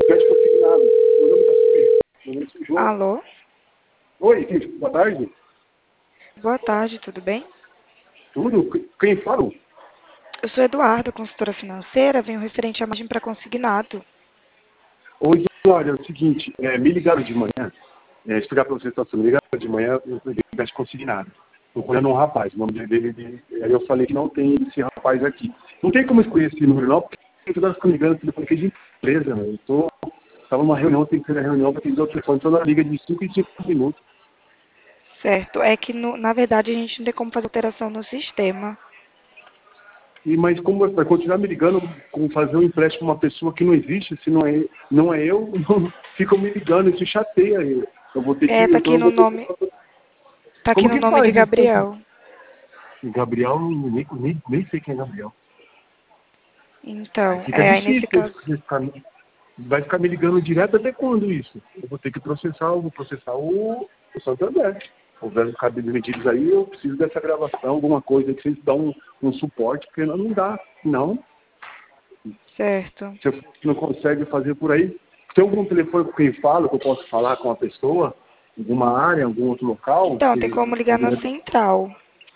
crédito consignado. Meu nome tá sumido. Meu nome é João. Alô? Oi, boa tarde. Boa tarde, tudo bem? Tudo? Quem fala? Eu sou Eduardo, consultora financeira, venho referente à margem para consignado. Oi, olha, é o seguinte, me ligaram de manhã, explicar para você a situação, me ligaram de manhã, eu peguei crédito consignado. Procurando um rapaz, o nome dele, aí eu falei que não tem esse rapaz aqui. Não tem como escolher esse número não, porque eu estava ficando ligando telefone aqui de empresa, né? Estava numa reunião, tem que ser a reunião para atender o telefone, estou na liga de 5 em 5 minutos. Certo, é que na verdade a gente não tem como fazer alteração no sistema. Mas como vai continuar me ligando, como fazer um empréstimo para uma pessoa que não existe, se não é eu, não, ficam me ligando, isso chateia eu. Eu vou ter que. Tá Então aqui eu no vou ter que. nome, tá aqui Como no que nome de faz isso aqui? Gabriel. Gabriel, nem sei quem é Gabriel. Aí Então, fica aí nesse difícil, caso, vai ficar me ligando direto até quando isso? Eu vou ter que vou processar o Santander. Houver cabos medidos aí, eu preciso dessa gravação, alguma coisa que vocês dão um suporte, porque não dá. Não, certo. você não consegue fazer por aí. Tem algum telefone com quem fala, que eu posso falar com a pessoa? Alguma área, algum outro local? Então, tem como ligar na central,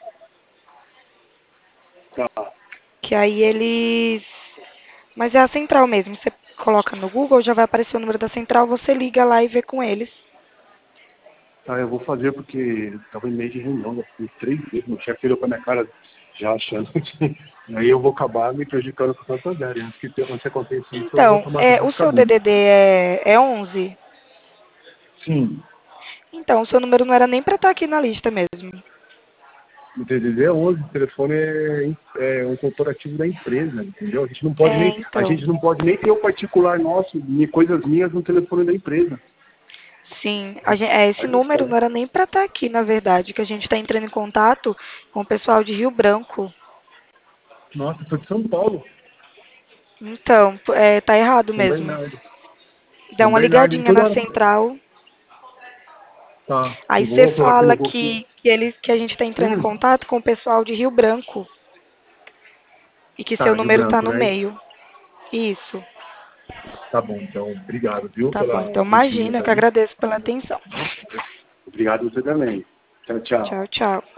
Tá. que aí eles... Mas é a central mesmo, você coloca no Google, já vai aparecer o número da central, você liga lá e vê com eles. Tá, eu vou fazer porque estava em meio de reunião, já fiz 3 vezes, meu chefe virou para minha cara já achando que aí eu vou acabar me prejudicando com o Santander. Antes que aconteça isso, eu vou Então, tomar cuidado o do seu caminho. DDD é 11? Sim, Então, o seu número não era nem para estar aqui na lista mesmo. o TDD é 11, o telefone é um corporativo da empresa, entendeu? A Então. gente não pode nem ter o particular nosso, coisas minhas no telefone da empresa. Sim, esse Aí não número pode. não era nem para estar aqui, na verdade, que a gente está entrando em contato com o pessoal de Rio Branco. Nossa, sou de São Paulo, Então, tá errado São mesmo. Bernardo. Dá São uma Bernardo, ligadinha toda na hora. central, Tá, aí eu você vou colocar aqui no fala Google. que a gente está entrando em contato com o pessoal de Rio Branco e que seu Tá, Rio número está Branco, no né? meio. Isso, Tá bom, então, obrigado, viu, tá bom. pela Então, imagina, gentileza eu que aí. agradeço pela atenção. Obrigado você também. Tchau, tchau. Tchau, tchau.